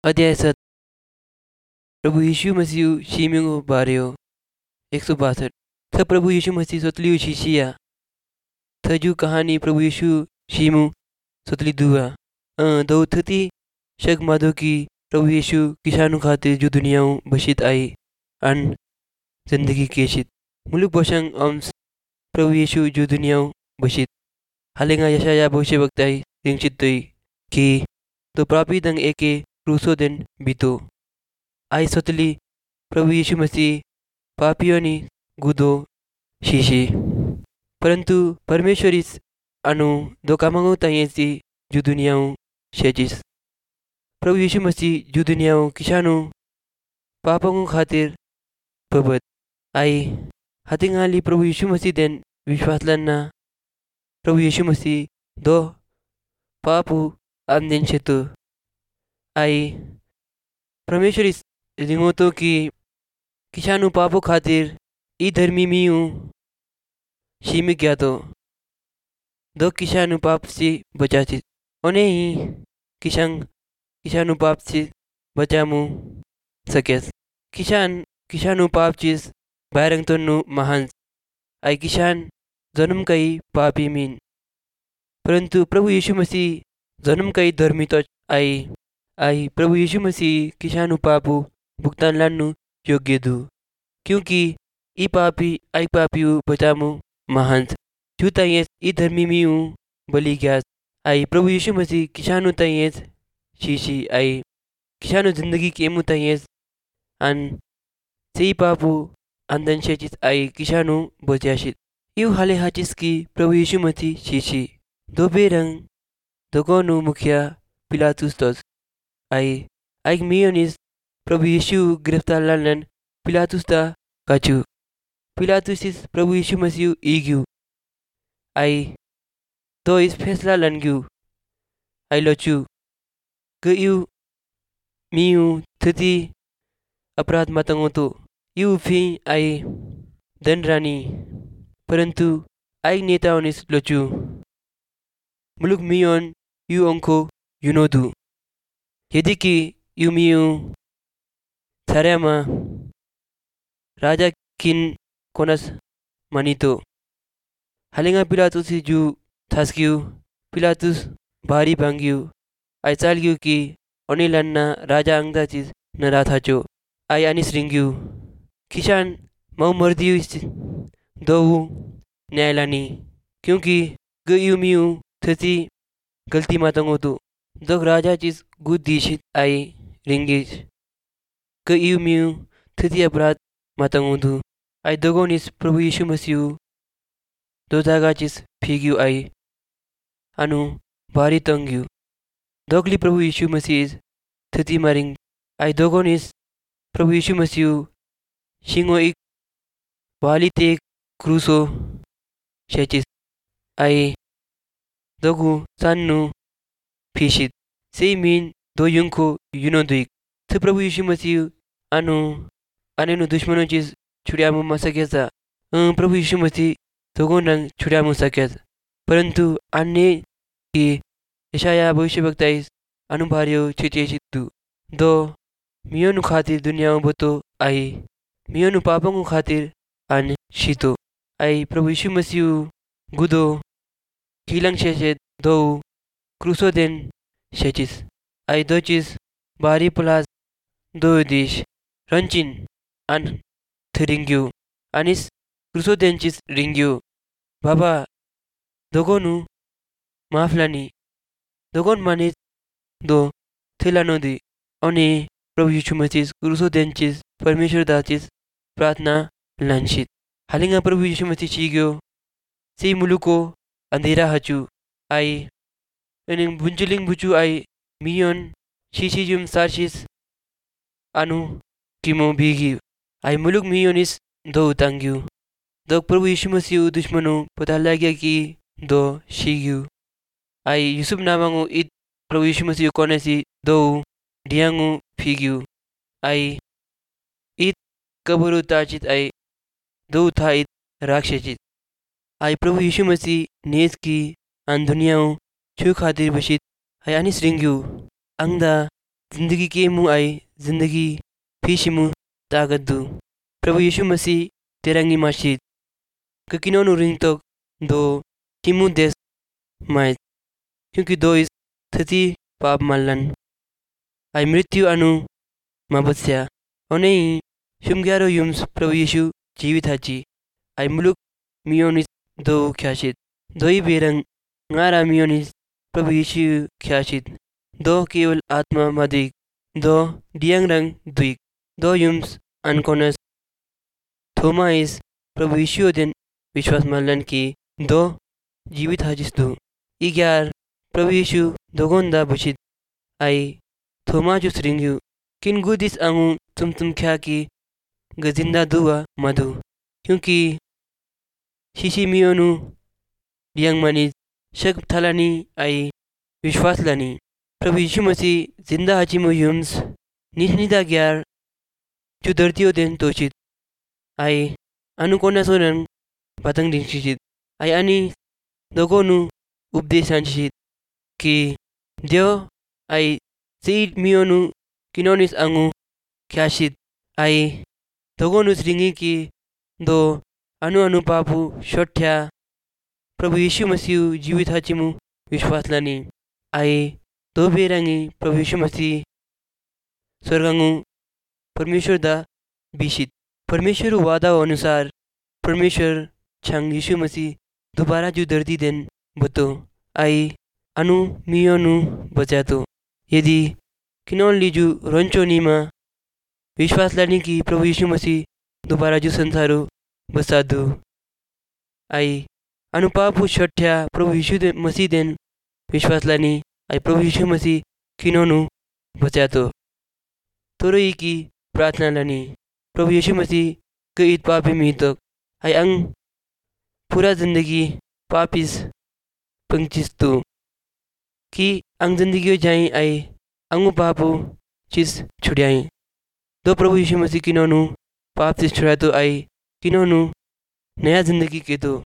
अध्याय 7। प्रभु यीशु मसीह शीमिंगो बारियो 162। थ प्रभु यीशु मसीह सोतलियो शीशिया थजू कहानी प्रभु यीशु शीमु सोतली दुआ दो थती शक मादो की प्रभु यीशु किसानु खातिर जो दुनियाओं बशित आई अन जिंदगी केशित मुलुक बशंग अम्स प्रभु यीशु जो दुनियाओं बशित हालेंगा यशाया भविष्य वक्ताई रिंचित कि तो प्रापी दंग एके क्रूसो दिन बीतो आई सोतली प्रभु यीशु मसीह पापियों ने गुदो शीशी परंतु परमेश्वर इस अनु दो कामंगो तायेसी जो दुनियाओं शेजिस प्रभु यीशु मसीह जो दुनियाओं किशानु पापों खातिर पबत आई हतिंगाली प्रभु यीशु मसीह देन विश्वास लन्ना प्रभु यीशु मसीह दो पापु अंदेन शेतु आई परमेश्वर इस रिंगोतो की किशानु पापो खातिर ई धर्मी मीऊ शीमी गया तो दो किशानु पाप से बचाची उन्हें ही किशानु पाप से बचामु सकेस किशानु पाप चीज बैरंग तो नु महान आई किसान जन्म कई पापी मीन परंतु प्रभु यीशु मसीह जन्म कई धर्मी तो आई प्रभु यीशु मसीह किशानु पापु भुगतान लानु योग्य दु क्योंकि ई पापी आई पापियु बचामु महान जू ताइएस ई धर्मी मीऊ बलि ग्यास आई प्रभु यीशु मसीह किशानु ताइएस शीशी आई किशानु जिंदगी के मु ताइएस अन सही पापु अंदन शेचिस आई किशानु बचाशित यू हाले हाचिस की प्रभु यीशु मसीह शीशी दो बेरंग दोगोनु मुखिया पिलातुस तोस आई मियोनिस प्रभु यीशु गिरफ्तार लालन पिलातुस ता काचू पिलातुस इस प्रभु यीशु मसीह ईग्यू आई तो इस फैसला लनग्यू आई लोचू गयू मियू थती अपराध मतंगो तो यू फी आई दन रानी परंतु आई नेताओं निस लोचू मुलुक मियोन यू अंको युनोदू यदि कि यू मियू थारेमा राजा किन कोनस मनीतो हालेंगा पिलातुस जू थास्क्यू पिलातुस भारी भांग्यू आई चालग्यू की ओनिलन्ना राजा अंगदा चीज नरा थाचो आई अनिस रिंग्यू किसान मऊ मर्दियू दो न्यायलानी क्योंकि गयू मियू थती गलती मातंगो तो दो राजा चीज गुद दीशित आई रिंगिश गयू मियू थती अपराध मातंगो आई दोगोनिस प्रभु यीशु मसीह दो जागा चीज फीग्यू आई अनु भारी तंग्यू दोगली प्रभु यीशु मसीह थती मारिंग आई दोगोनिस प्रभु यीशु मसीह शिंगो एक वाली ते क्रूसो शेचिस आई दोगु सान्नु फीशित से मीन दो युंको युनो दुइक थ प्रभु यीशु मसीह अनु अनेनु दुश्मनों चीज छुड़िया मु मसकेसा प्रभु यीशु मसीह दोगों रंग छुड़िया मु सकेस परंतु अन्य की यशाया भविष्य वक्ताइस अनुभारियो छिचे छितु दो मियोनु खातिर दुनिया बतो आई मियोनु पापों खातिर अन शीतो आई प्रभु यीशु मसीह गुदो किलंग शेचे दो क्रूसो देन शेचिस आई दो चीज बारी प्लास दो दिश रंचिन अन थरिंग्यू अनिस क्रूसो देन चीज रिंग्यू बाबा दोगोनु माफलानी दोगोन मानिस दो थेलानो दी ओने प्रभु यीशु मसीह क्रूसो देन चीज परमेश्वर दा चीज प्रार्थना लांशित हालिंगा प्रभु यीशु मसीह चीग्यो सी मुलुको अंधेरा हचू आई एनिंग बुंजुलिंग बुचू आई मियोन शीशी जुम सार्शिस अनु किमो भीगी आई मुलुक मियोनिस दो उतांग्यू दो प्रभु यीशु मसीह दुश्मनों पता लग कि दो शीग्यू आई यूसुफ नामांगो इत प्रभु यीशु मसीह कोने सी दो डियांगो फीग्यू आई इत कबरू ताचित आई दो था इत राक्षसित आई प्रभु यीशु मसीह नेस की अन दुनियाओं छू खातिर बशित आई अनिस रिंग्यू अंगदा जिंदगी के मुँह आई जिंदगी फीशिमु ताकत दू प्रभु यीशु मसीह तेरंगी माशीद किनो रिंग तो दो हिमु देश माय क्योंकि दो इस थती पाप मल्लन आई मृत्यु अनु मबत्स्या ओने शुमग्यारो युम्स प्रभु यीशु जीवित हाची आई मुलुक मियोनिस दो ख्याशित दो ही बेरंग ngaरा मियोनिस प्रभु यीशु ख्याशित दो केवल आत्मा मदिक दो दियंग रंग द्विक दो युम्स अनकोनस थोमा इस प्रभु यीशु दिन विश्वास मल्लन की दो जीवित हाजिस दो इग्यार प्रभु यीशु दोगोंदा बुशित आई थोमा जो सरिंगयु किन गुदिस अंगु तुम ख्या की गजिंदा दुआ मधु क्योंकि शिशी मियोनु दियंग मनी शक थलानी आई विश्वास लानी प्रभु यीशु मसीह जिंदा हाजिमु युम्स निष्निदा ग्यार जो धरतियों दिन तोचित आई अनुकोना सोनन पतंग दिंशित आई अनि दोगोनु उपदेशांशित कि देव आई सीट मियोनु किनोनिस अंगु ख्याशित आई दोगोनु सरिंगी की दो अनु पापु शोठ्या प्रभु यीशु मसीह जीवित हाचिमु विश्वास लानी आई दो बेरंगी प्रभु यीशु मसीह स्वर्गंगु परमेश्वर दा बिशित परमेश्वर वादा अनुसार परमेश्वर छंग यीशु मसीह दोबारा जो दर्दी दिन बतो आई अनु मियोनु बचातो यदि किनोन लीजु रोंचो नीमा विश्वास लानी की प्रभु यीशु मसीह दोबारा जो संसारो बसा दो आई अनुपापु छठ्या प्रभु यीशु मसीह दिन विश्वास लानी आई प्रभु यीशु मसीह किनोनु बचातो तोरई की प्रार्थना लानी प्रभु यीशु मसीह के इत पापी मितक आई अंग पूरा जिंदगी पापिस पंचिस्तु कि अंग जिंदगी जाई आई अंगु पापु चीज छुड़ाई दो प्रभु यीशु मसीह किनोनु पाप से छुड़ा तो आई किनोनु नया जिंदगी के दो